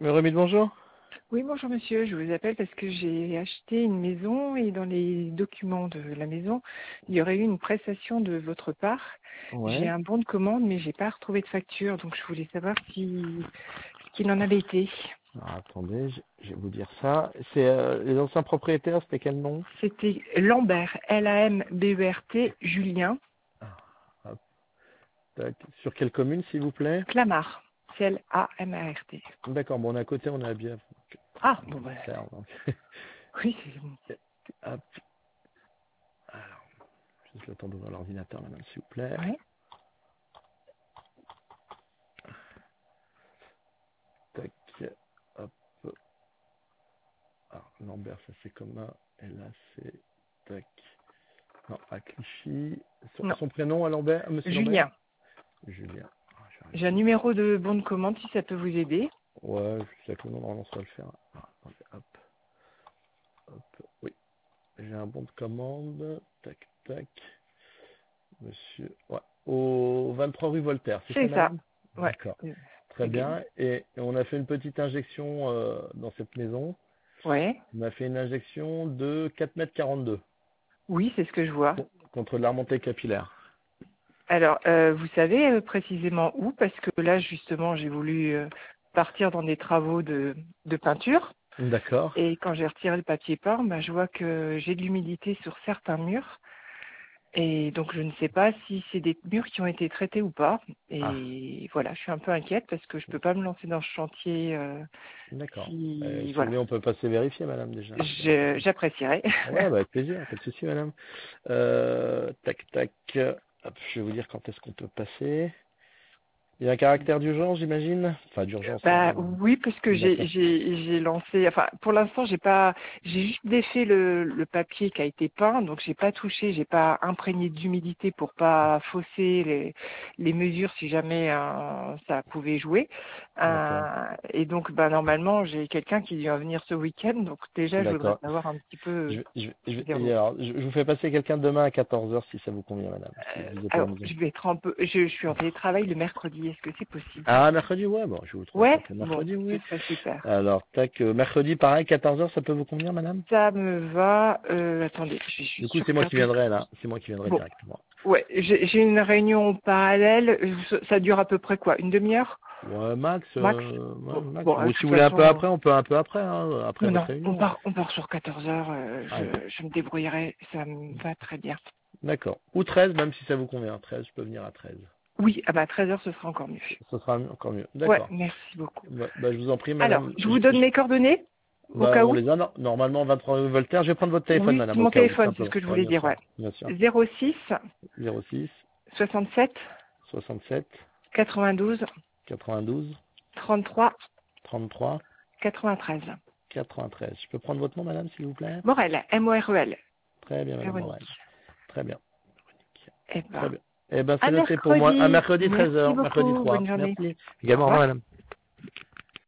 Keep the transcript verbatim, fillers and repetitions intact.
Remide, bonjour. Oui, bonjour monsieur, je vous appelle parce que j'ai acheté une maison et dans les documents de la maison, il y aurait eu une prestation de votre part. J'ai Ouais. un bon de commande mais j'ai pas retrouvé de facture, donc je voulais savoir si ce qu'il en avait été. Alors, attendez, je, je vais vous dire ça. C'est euh, les anciens propriétaires, c'était quel nom? C'était Lambert, L A M B E R T, Julien, Ah, hop, tac. Sur quelle commune, s'il vous plaît? Clamart, C L A M A R T. D'accord, bon, on est à côté, on est à bien. Ah, On bon peut bah, le faire, donc. oui, c'est bon. Hop. Alors, juste le temps d'ouvrir l'ordinateur, madame, s'il vous plaît. Ouais. Tac. Hop. Alors, Lambert, ça c'est commun. Et là, c'est... Tac. Non, à Clichy. Son, Non, son prénom à Lambert, à monsieur Lambert? Julien. Julien. Ah, je vais J'ai un vérifier. numéro de bon de commande si ça peut vous aider. Ouais, je sais que le nom, normalement, ça va le faire. Ah, attendez, hop. Hop. Oui. J'ai un bon de commande. Tac, tac. Monsieur. Ouais. Au vingt-trois rue Voltaire, c'est ça, C'est ça. madame? Ouais. D'accord. Euh, Très c'est bien. bien. Et, et on a fait une petite injection euh, dans cette maison. Ouais. On a fait une injection de quatre mètres quarante-deux Oui, c'est ce que je vois. con- contre de la remontée capillaire. Alors, euh, vous savez euh, précisément où? Parce que là, justement, j'ai voulu euh, partir dans des travaux de, de peinture. D'accord. Et quand j'ai retiré le papier peint, bah, je vois que j'ai de l'humidité sur certains murs. Et donc, je ne sais pas si c'est des murs qui ont été traités ou pas. Ah, Et voilà, je suis un peu inquiète parce que je peux pas me lancer dans ce chantier euh, d'accord. Euh, si... si vous Voilà, voulez, on peut passer vérifier, madame, déjà. Il y a pas Je- de- j'apprécierais. Ouais, bah, avec plaisir, pas de souci, madame. Euh, tac, tac. Hop, je vais vous dire quand est-ce qu'on peut passer. Il y a un caractère d'urgence, j'imagine. Enfin, d'urgence. Bah euh, oui, parce que j'ai D'accord. j'ai j'ai lancé, enfin pour l'instant j'ai pas, j'ai juste défait le, le papier qui a été peint, donc j'ai pas touché, j'ai pas imprégné d'humidité pour pas fausser les les mesures si jamais euh, ça pouvait jouer. Euh, D'accord. et donc bah normalement j'ai quelqu'un qui doit venir ce week-end, donc déjà je voudrais D'accord. savoir un petit peu Je, je, je, vers et où. alors, je, je vous fais passer quelqu'un demain à quatorze heures si ça vous convient, madame. Si Euh, vous êtes à la alors maison. je vais être un peu, je, je suis en télétravail le mercredi, est-ce que c'est possible? Ah, mercredi, ouais, bon, je vais vous trouver Ouais, quelqu'un bon, mercredi, ce oui. serait super. Alors, tac, euh, mercredi, pareil, quatorze heures, ça peut vous convenir, madame? Ça me va. Euh, attendez, je vais Du juste coup, c'est moi qui regarder. viendrai, là. C'est moi qui viendrai Bon, directement. ouais, j'ai j'ai une réunion parallèle. Ça ça dure à peu près quoi? Une demi-heure? Ouais, max, Max? euh, ouais, Bon, max. bon, euh, Ou de si toute vous voulez un peu façon, après, on peut un peu après, hein, après non, votre non, on réunion. part, on part sur quatorze heures. euh, Allez, je, je me débrouillerai. Ça me va très bien. d'accord. Ou treize, même si ça vous convient. treize, je peux venir à treize. Oui, ah bah treize heures, ce sera encore mieux. Ce sera encore mieux. Ouais, D'accord. merci beaucoup. Bah, bah, je vous en prie, Alors, madame. je Je- vous donne je- mes coordonnées au bah, cas on où. les a no- normalement vingt-trois rue Voltaire. Je vais prendre votre téléphone, Oui, c'est madame, au mon cas où, téléphone, c'est ce simplement. que je Ouais, voulais bien dire, sûr. ouais. Bien sûr. zéro six zéro six, soixante-sept soixante-sept, quatre-vingt-douze quatre-vingt-douze, trente-trois trente-trois, quatre-vingt-treize. quatre-vingt-treize. Je peux prendre votre nom, madame, s'il vous plaît? Morel, M O R E L. Très bien, madame Morel. Véronique. Très bien. Eh Très ben, bien. Eh ben, à c'est noté pour moi. À mercredi. mercredi treize Merci heures, mercredi beaucoup. trois. Bonne journée. Merci. Au Également, au revoir, revoir. madame.